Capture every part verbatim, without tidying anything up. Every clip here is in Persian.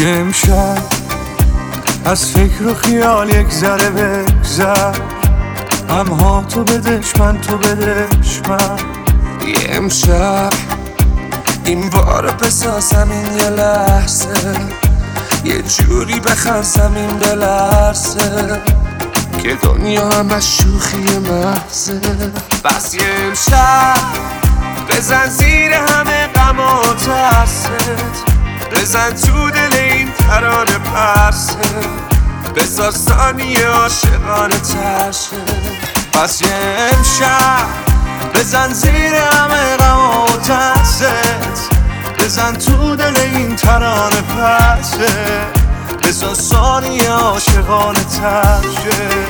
یه امشب از فکر و خیال یک ذره بگذر، همها تو بدش من تو بدش من. یه امشب این بار بسازم این یه لحظه، یه جوری بخنسم این بلرزه که دنیا همش شوخی محضه. بس یه امشب بزن زیر همه غم و ترست، بزن تو دل این ترانه پرسه، بساز ثانیه عاشقانه ترشه. پس یه امشب بزن زیر همه غم و ترست، بزن تو دل این ترانه پرسه، بساز ثانیه عاشقانه ترشه.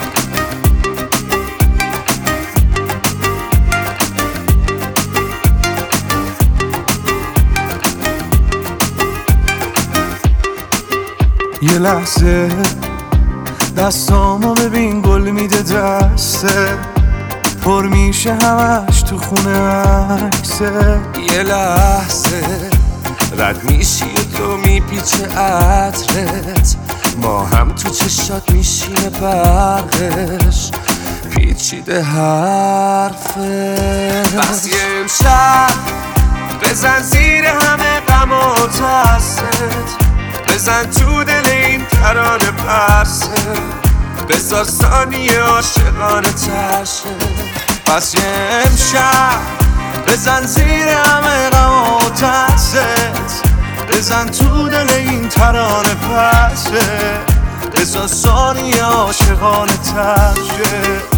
یه لحظه دستامو ببین گل میده دسته، پر میشه همش تو خونه عکسه. یه لحظه رد میشی و تو میپیچه عطرت، ما هم تو چشات میشینه برقش پیچیده حرفه. بس یه امشب بزن زیر همه غم و ترست، بزن تو دل این ترانه پرسه، بساز ثانیه عاشقانه ترشه. پس یه امشب بزن زیر همه غم و ترست، بزن تو دل این ترانه پرسه، بساز ثانیه عاشقانه ترشه.